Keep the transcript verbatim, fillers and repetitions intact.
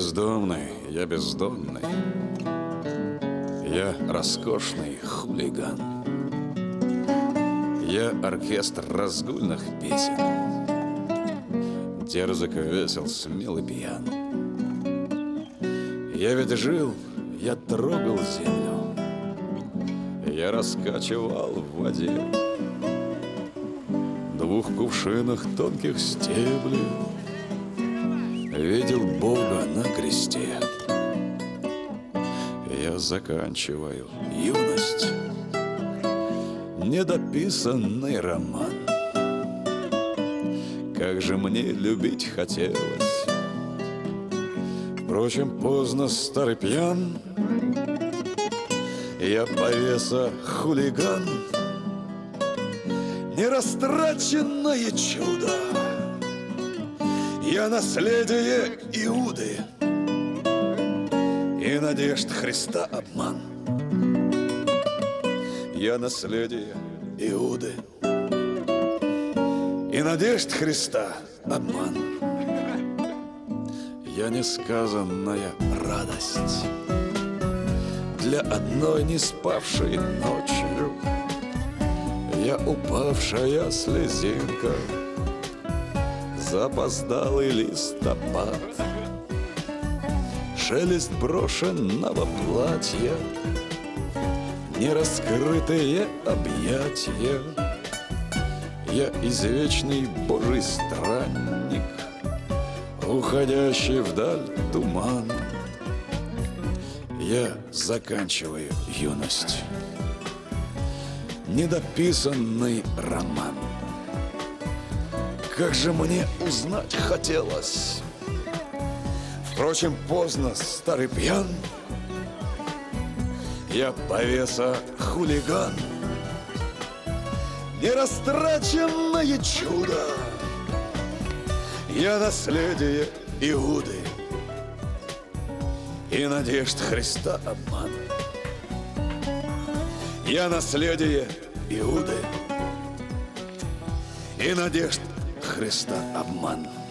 бездомный, я бездомный. Я роскошный хулиган. Я оркестр разгульных песен. Дерзок, весел, смел и пьян. Я ведь жил, я трогал землю. Я раскачивал в воде двух кувшинах тонких стеблей. Видел Бога на кресте. Я заканчиваю юность, недописанный роман. Как же мне любить хотелось. Впрочем, поздно, старый пьян. Я повеса хулиган. Нерастраченное чудо. Я наследие Иуды и надежд Христа обман. Я наследие Иуды и надежд Христа обман. Я несказанная радость для одной неспавшей ночью. Я упавшая слезинка, запоздалый листопад, шелест брошенного платья, нераскрытые объятия. Я извечный Божий странник, уходящий вдаль туман. Я заканчиваю юность, недописанный роман. Как же мне узнать хотелось. Впрочем, поздно, старый пьян. Я повеса хулиган. Нерастраченное чудо. Я наследие Иуды и надежд Христа обман. Я наследие Иуды и надежд Христа обман.